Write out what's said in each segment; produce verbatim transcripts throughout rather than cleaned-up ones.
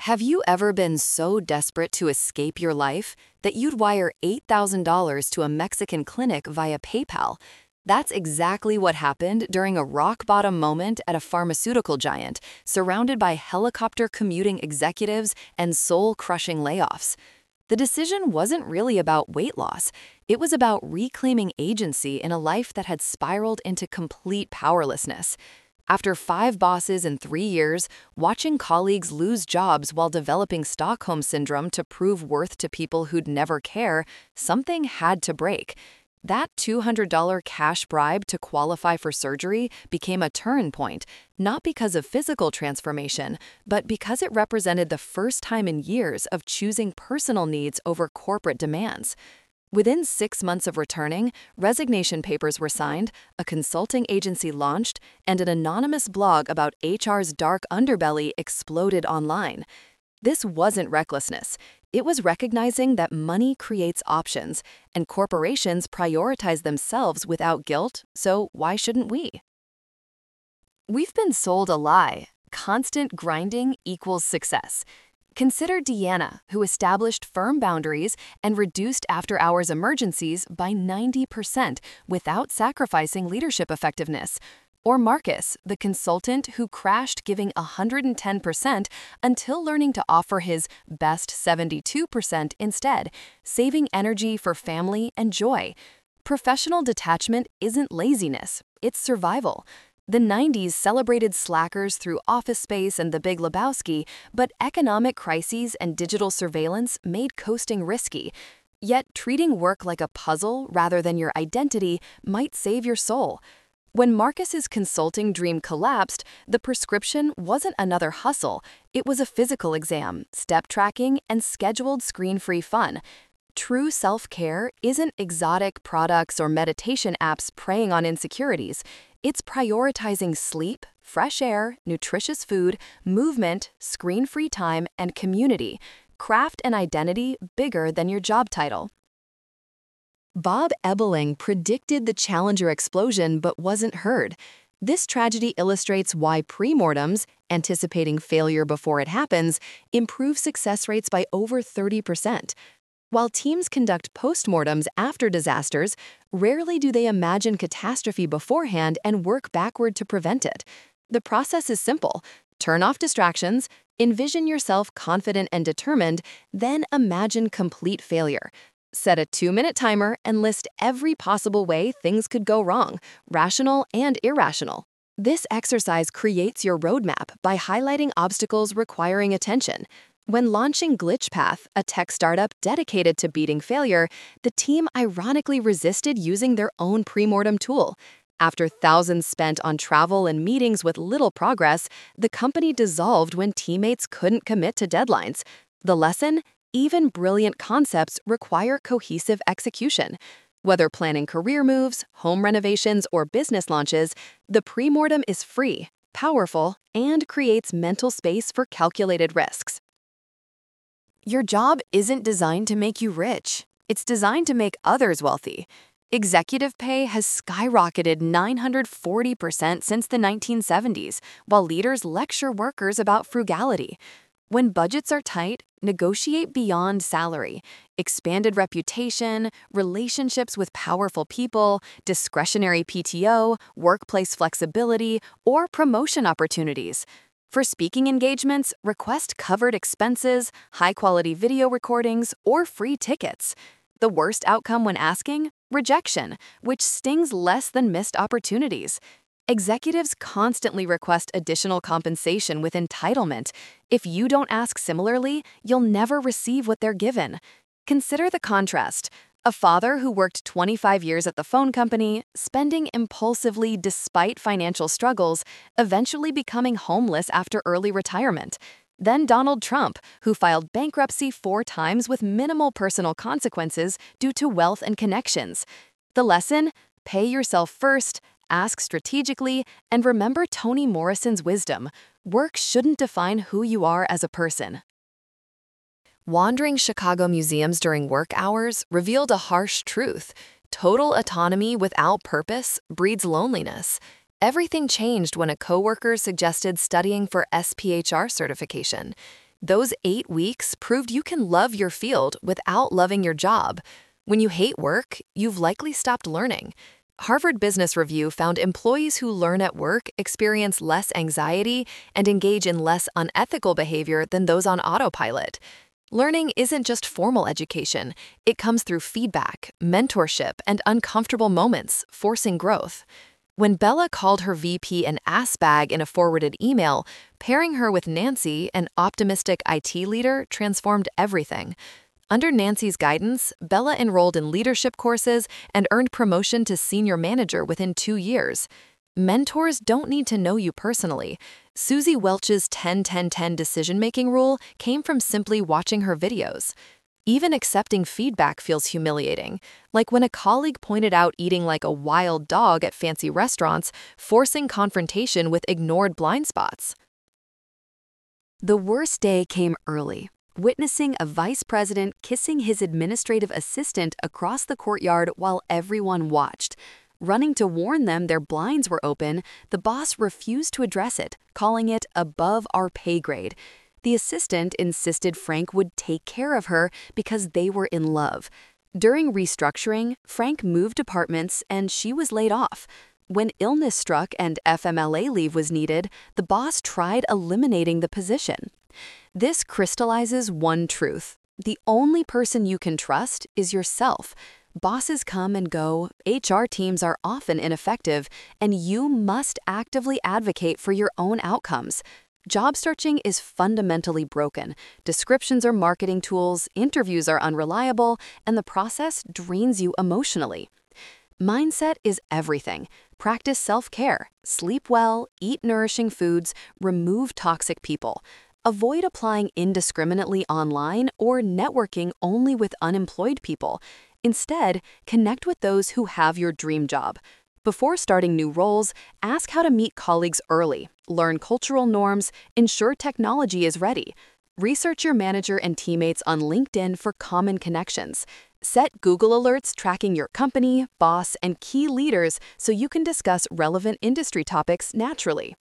Have you ever been so desperate to escape your life that you'd wire eight thousand dollars to a Mexican clinic via PayPal? That's exactly what happened during a rock bottom moment at a pharmaceutical giant, surrounded by helicopter commuting executives and soul crushing layoffs. The decision wasn't really about weight loss, it was about reclaiming agency in a life that had spiraled into complete powerlessness. After five bosses in three years, watching colleagues lose jobs while developing Stockholm Syndrome to prove worth to people who'd never care, something had to break. That two hundred dollars cash bribe to qualify for surgery became a turn point, not because of physical transformation, but because it represented the first time in years of choosing personal needs over corporate demands. Within six months of returning, resignation papers were signed, a consulting agency launched, and an anonymous blog about H R's dark underbelly exploded online. This wasn't recklessness. It was recognizing that money creates options, and corporations prioritize themselves without guilt, so why shouldn't we? We've been sold a lie. Constant grinding equals success. Consider Deanna, who established firm boundaries and reduced after-hours emergencies by ninety percent without sacrificing leadership effectiveness. Or Marcus, the consultant who crashed giving one hundred ten percent until learning to offer his best seventy-two percent instead, saving energy for family and joy. Professional detachment isn't laziness, it's survival. The nineties celebrated slackers through Office Space and The Big Lebowski, but economic crises and digital surveillance made coasting risky. Yet treating work like a puzzle rather than your identity might save your soul. When Marcus's consulting dream collapsed, the prescription wasn't another hustle. It was a physical exam, step tracking, and scheduled screen-free fun. True self-care isn't exotic products or meditation apps preying on insecurities. It's prioritizing sleep, fresh air, nutritious food, movement, screen-free time, and community. Craft an identity bigger than your job title. Bob Ebeling predicted the Challenger explosion but wasn't heard. This tragedy illustrates why premortems, anticipating failure before it happens, improve success rates by over thirty percent. While teams conduct postmortems after disasters, rarely do they imagine catastrophe beforehand and work backward to prevent it. The process is simple. Turn off distractions, envision yourself confident and determined, then imagine complete failure. Set a two-minute timer and list every possible way things could go wrong, rational and irrational. This exercise creates your roadmap by highlighting obstacles requiring attention. When launching GlitchPath, a tech startup dedicated to beating failure, the team ironically resisted using their own premortem tool. After thousands spent on travel and meetings with little progress, the company dissolved when teammates couldn't commit to deadlines. The lesson? Even brilliant concepts require cohesive execution. Whether planning career moves, home renovations, or business launches, the premortem is free, powerful, and creates mental space for calculated risks. Your job isn't designed to make you rich. It's designed to make others wealthy. Executive pay has skyrocketed nine hundred forty percent since the nineteen seventies, while leaders lecture workers about frugality. When budgets are tight, negotiate beyond salary. Expanded reputation, relationships with powerful people, discretionary P T O, workplace flexibility, or promotion opportunities. For speaking engagements, request covered expenses, high-quality video recordings, or free tickets. The worst outcome when asking? Rejection, which stings less than missed opportunities. Executives constantly request additional compensation with entitlement. If you don't ask similarly, you'll never receive what they're given. Consider the contrast. A father who worked twenty-five years at the phone company, spending impulsively despite financial struggles, eventually becoming homeless after early retirement. Then Donald Trump, who filed bankruptcy four times with minimal personal consequences due to wealth and connections. The lesson? Pay yourself first, ask strategically, and remember Toni Morrison's wisdom. Work shouldn't define who you are as a person. Wandering Chicago museums during work hours revealed a harsh truth. Total autonomy without purpose breeds loneliness. Everything changed when a coworker suggested studying for S P H R certification. Those eight weeks proved you can love your field without loving your job. When you hate work, you've likely stopped learning. Harvard Business Review found employees who learn at work experience less anxiety and engage in less unethical behavior than those on autopilot. Learning isn't just formal education. It comes through feedback, mentorship, and uncomfortable moments, forcing growth. When Bella called her V P an ass bag in a forwarded email, pairing her with Nancy, an optimistic I T leader, transformed everything. Under Nancy's guidance, Bella enrolled in leadership courses and earned promotion to senior manager within two years. Mentors don't need to know you personally. Susie Welch's ten ten ten decision-making rule came from simply watching her videos. Even accepting feedback feels humiliating, like when a colleague pointed out eating like a wild dog at fancy restaurants, forcing confrontation with ignored blind spots. The worst day came early, witnessing a vice president kissing his administrative assistant across the courtyard while everyone watched. Running to warn them their blinds were open, the boss refused to address it, calling it above our pay grade. The assistant insisted Frank would take care of her because they were in love. During restructuring, Frank moved departments and she was laid off. When illness struck and F M L A leave was needed, the boss tried eliminating the position. This crystallizes one truth: the only person you can trust is yourself. Bosses come and go, H R teams are often ineffective, and you must actively advocate for your own outcomes. Job searching is fundamentally broken. Descriptions are marketing tools, interviews are unreliable, and the process drains you emotionally. Mindset is everything. Practice self-care, sleep well, eat nourishing foods, remove toxic people. Avoid applying indiscriminately online or networking only with unemployed people. Instead, connect with those who have your dream job. Before starting new roles, ask how to meet colleagues early, learn cultural norms, ensure technology is ready. Research your manager and teammates on LinkedIn for common connections. Set Google alerts tracking your company, boss, and key leaders so you can discuss relevant industry topics naturally.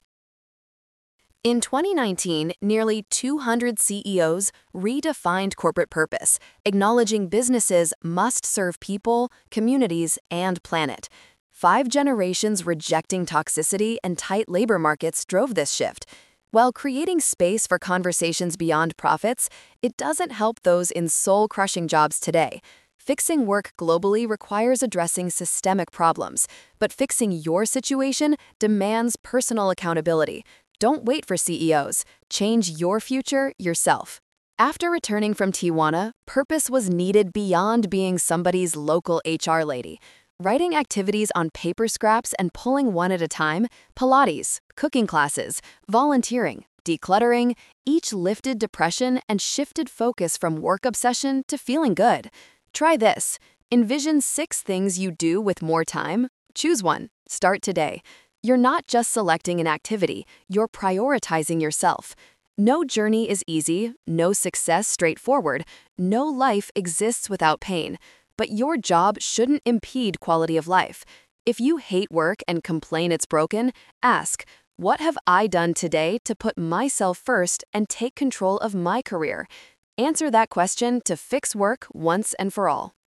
In twenty nineteen, nearly two hundred C E Os redefined corporate purpose, acknowledging businesses must serve people, communities, and planet. Five generations rejecting toxicity and tight labor markets drove this shift. While creating space for conversations beyond profits, it doesn't help those in soul-crushing jobs today. Fixing work globally requires addressing systemic problems, but fixing your situation demands personal accountability. Don't wait for C E Os. Change your future yourself. After returning from Tijuana, purpose was needed beyond being somebody's local H R lady. Writing activities on paper scraps and pulling one at a time, Pilates, cooking classes, volunteering, decluttering, each lifted depression and shifted focus from work obsession to feeling good. Try this. Envision six things you do with more time. Choose one. Start today. You're not just selecting an activity, you're prioritizing yourself. No journey is easy, no success straightforward, no life exists without pain. But your job shouldn't impede quality of life. If you hate work and complain it's broken, ask, what have I done today to put myself first and take control of my career? Answer that question to fix work once and for all.